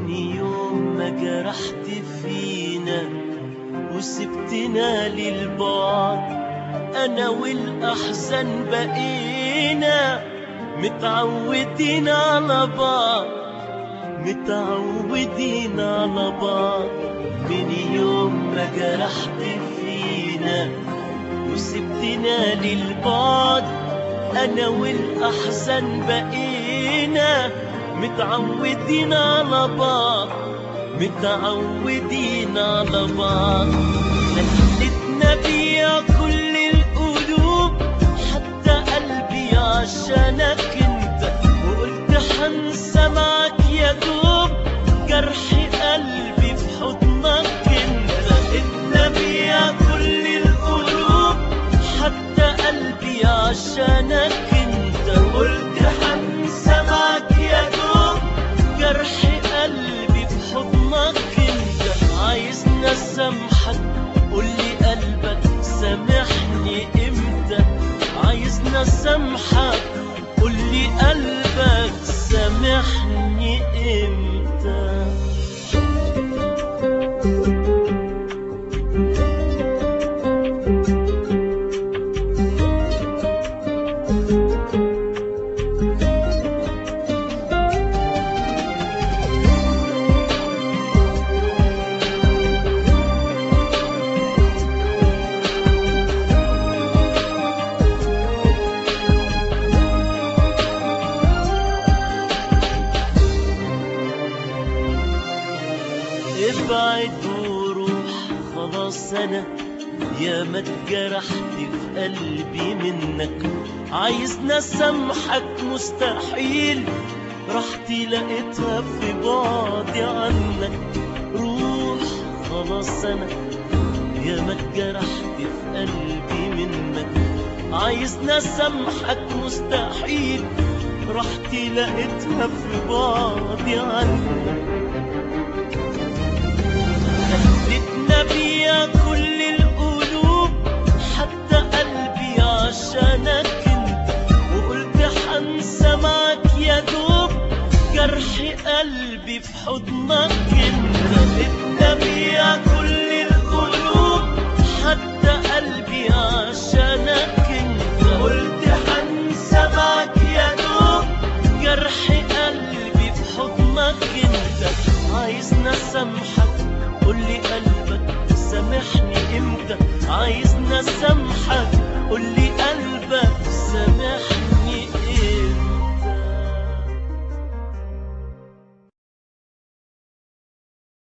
من يوم ما جرحت فينا وسبتنا للبعد، أنا والأحزان بقينا متعودين على بعض، متعودين على بعض. من يوم ما جرحت فينا وسبتنا للبعد، أنا والأحزان بقينا متعودين على بعض، متعودين على بعض. خلتنا بيا كل القلوب حتى قلبي عشانك انت، وقلت حنسى معك يا دوب جرح قلبي في حضنك انت. خلتنا بيا كل القلوب حتى قلبي عشانك انت، قلت حنسى معك يا دوب جرح قلبي في حضنك انت. عايزني اسامحك قولي قلبك سامحني امتى، عايزني اسامحك قولي قلبك سامحني امتى. ابعد وروح خلاص، انا يا ما اتجرحت في قلبي منك. عايزني اسامحك مستحيل، راحتي لقيتها في بعدي عنك. روح خلاص، انا يا ما اتجرحت في قلبي منك. عايزني اسامحك مستحيل، راحتي لقيتها في بعدي عنك. خلتنا بيا كل القلوب حتى قلبي عشانك انت، وقلت حنسى معك يا دوب جرح قلبي في حضنك انت. خلتنا بيا كل القلوب حتى قلبي عشانك انت، قلت حنسى معك يا دوب جرح قلبي في حضنك انت. عايزني اسامحك قولي قلبك سامحني امتى، عايزني اسامحك قولي قلبك